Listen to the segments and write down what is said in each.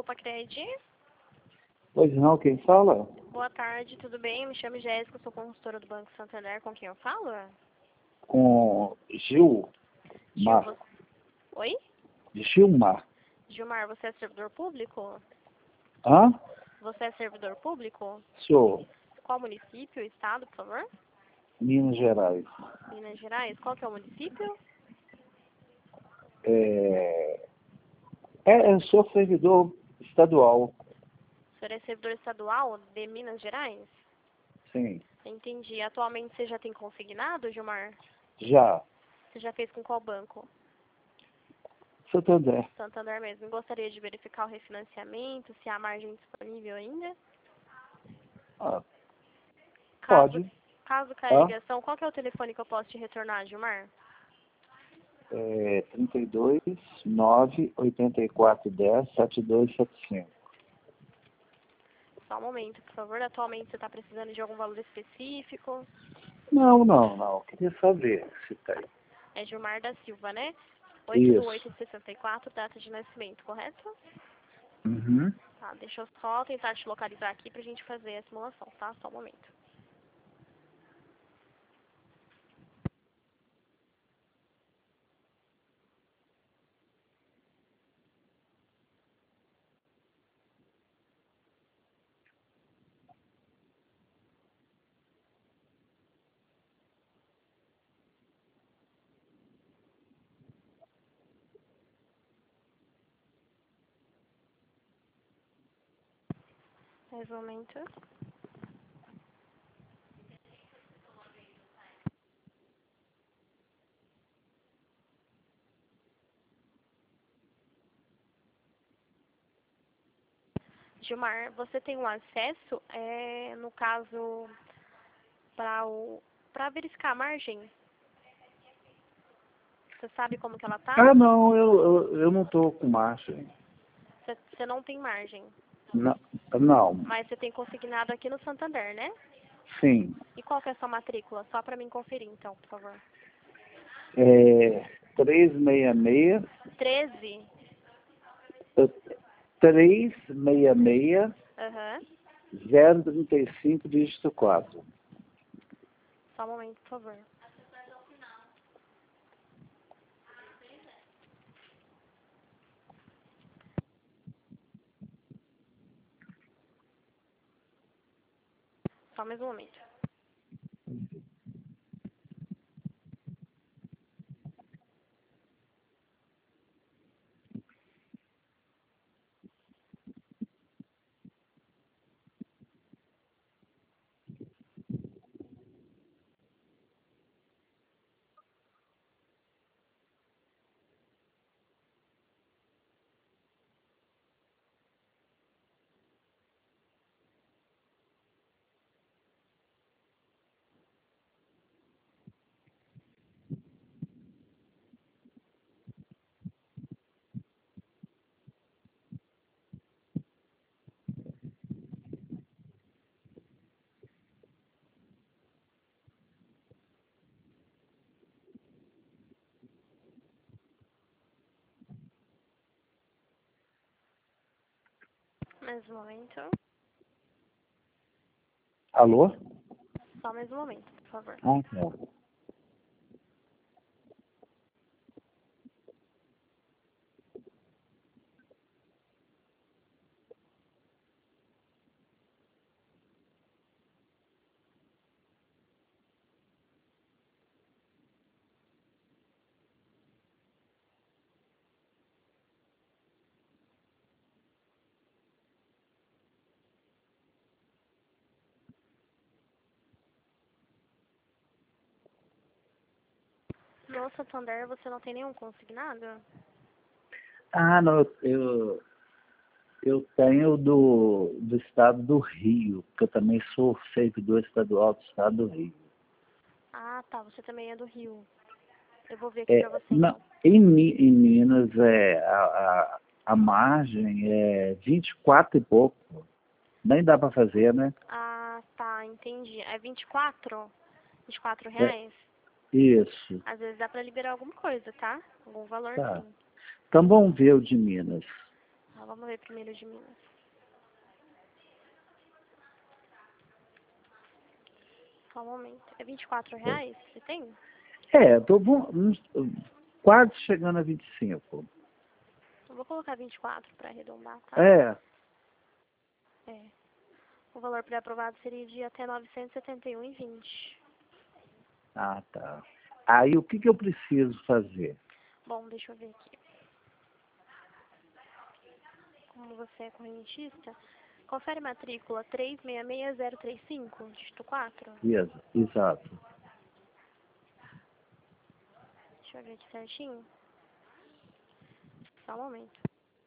Pacred. Pois não, quem fala? Boa tarde, tudo bem? Me chamo Jéssica, sou consultora do Banco Santander. Com quem eu falo? Com Gilmar. Oi? Gilmar. Gilmar, você é servidor público? Hã? Você é servidor público? Sou. Qual município, estado, por favor? Minas Gerais. Minas Gerais. Qual que é o município? Eu sou servidor estadual. O senhor é servidor estadual de Minas Gerais? Sim. Entendi. Atualmente você já tem consignado, Gilmar? Já. Você já fez com qual banco? Santander. Santander mesmo. Gostaria de verificar o refinanciamento, se há margem disponível ainda? Ah, Caso pode. caia a ligação, qual que é o telefone que eu posso te retornar, Gilmar? 32 9 84 10 7275. Só um momento, por favor. Atualmente você está precisando de algum valor específico? Não. Queria saber se tem. É Gilmar da Silva, né? 8 de Isso. 8 de 64, data de nascimento, correto? Uhum. Tá, deixa eu só tentar te localizar aqui pra gente fazer a simulação, tá? Só um momento. Mais um momento. Gilmar, você tem um acesso, no caso, para verificar a margem? Você sabe como que ela tá? Não, eu não estou com margem. Você não tem margem, Não. mas você tem consignado aqui no Santander, né? Sim. E qual que é a sua matrícula? Só para mim conferir, então, por favor. 366 13? 366 Aham. 035 dígito 4. Só um momento, por favor. Só mais um momento. Mais um momento. Alô? Só mais um momento, por favor. Tá. No Santander você não tem nenhum consignado? Não, eu tenho do estado do Rio, porque eu também sou servidor estadual do estado do Rio. Ah, tá. Você também é do Rio. Eu vou ver aqui pra você, Não, então. em Minas a margem é 24 e pouco. Nem dá para fazer, né? Ah, tá. Entendi. É 24? 24 É, reais? isso. Às vezes dá pra liberar alguma coisa, tá? Algum valor, Tá. sim. Então vamos ver o de Minas. Tá, vamos Vamos ver primeiro de Minas. Só um momento. É R$ 24 você tem? Tô quase chegando a 25. Eu vou colocar 24 para arredondar, tá? É. É. O valor pré-aprovado seria de até 971,20. Ah, tá. Aí o que eu preciso fazer? Bom, deixa eu ver aqui. Como você é correntista, confere matrícula 366035, dígito 4. Exato. Deixa eu ver aqui certinho. Só um momento.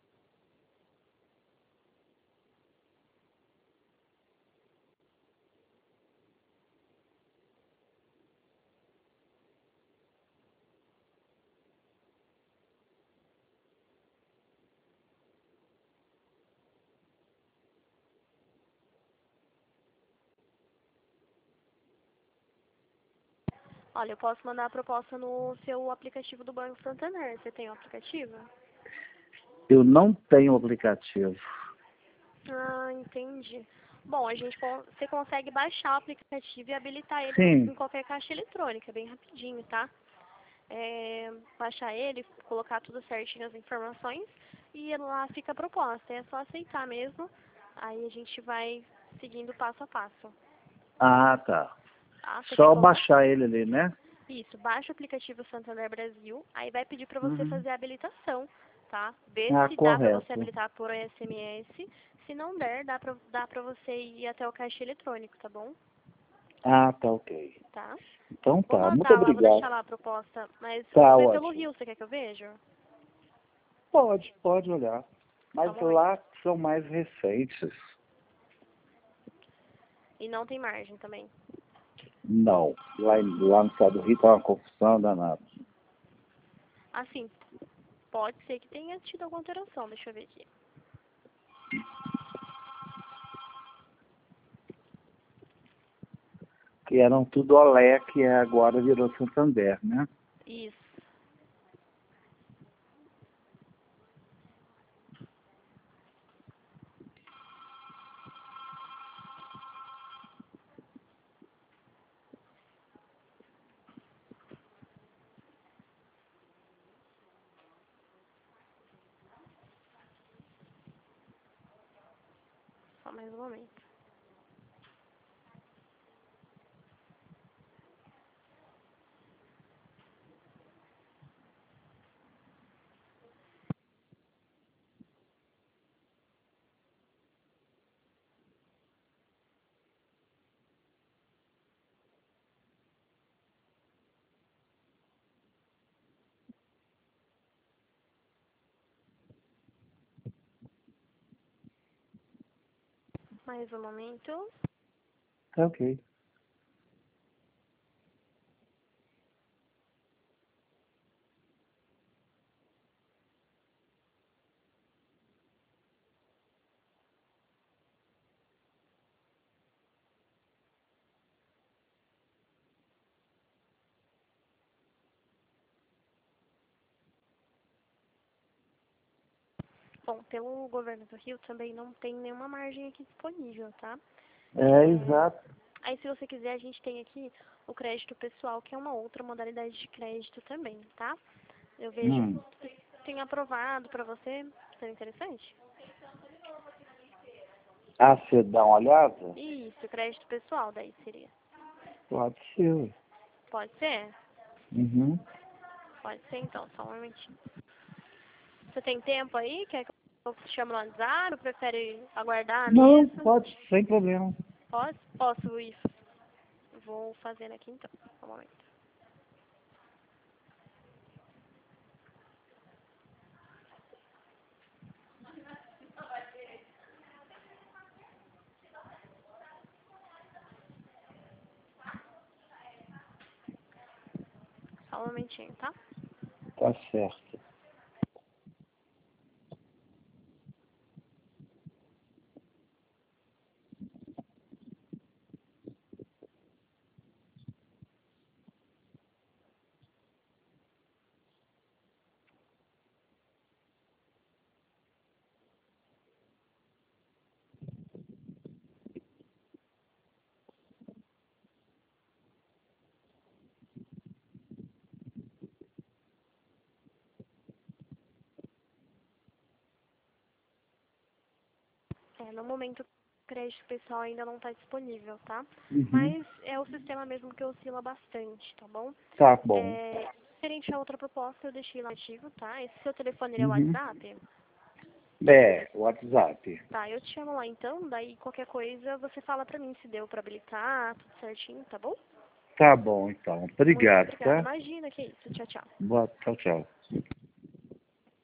Olha, eu posso mandar a proposta no seu aplicativo do Banco Santander. Você tem o aplicativo? Eu não tenho aplicativo. Ah, entendi. Bom, você consegue baixar o aplicativo e habilitar ele Sim. em qualquer caixa eletrônica, bem rapidinho, tá? Baixar ele, colocar tudo certinho as informações e lá fica a proposta. É só aceitar mesmo. Aí a gente vai seguindo passo a passo. Ah, tá. Tá? Você quer Só colocar? baixar ele ali, né? Isso, baixa o aplicativo Santander Brasil, aí vai pedir para você Uhum. fazer a habilitação, tá? Vê Ah, se dá para você correto. habilitar por SMS. Se não der, dá pra você ir até o caixa eletrônico, tá bom? Ah, tá, ok. Tá? Então Vou tá. Muito mandar lá, vou deixar obrigado. lá a proposta, mas eu Tá vou ver pelo ótimo. Rio, você quer que eu veja? Pode olhar. Só um Mas momento. lá são mais recentes. E não tem margem também. Não. Lá no estado do Rio tá uma confusão danada. Assim, pode ser que tenha tido alguma alteração, deixa eu ver aqui. Que eram tudo Olé, que agora virou Santander, né? Isso. Só mais um momento. Mais um momento. Tá ok. Bom, pelo governo do Rio também não tem nenhuma margem aqui disponível, tá? Exato. Aí se você quiser, a gente tem aqui o crédito pessoal, que é uma outra modalidade de crédito também, tá? Eu vejo que tem aprovado pra você, seria interessante? Ah, você dá uma olhada? Isso, crédito pessoal daí seria. Pode ser. Pode ser? Uhum. Pode ser então, só um momentinho. Você tem tempo aí? Quer que eu te chame no WhatsApp? Ou prefere aguardar a Não, mesa? pode, sem problema. Posso ir. Vou fazendo aqui então, só um momento. Só um momentinho, tá? Tá certo. No momento o crédito pessoal ainda não está disponível, tá? Uhum. Mas é o sistema mesmo que oscila bastante, tá bom? Tá bom. Referente a outra proposta, eu deixei lá ativo, tá? Esse seu telefone ele é o Uhum. WhatsApp? WhatsApp. Tá, eu te chamo lá então, daí qualquer coisa você fala pra mim se deu pra habilitar, tudo certinho, tá bom? Tá bom, então. Muito Obrigado, obrigada. tá? Imagina, que isso. Tchau, tchau. Tchau, tchau.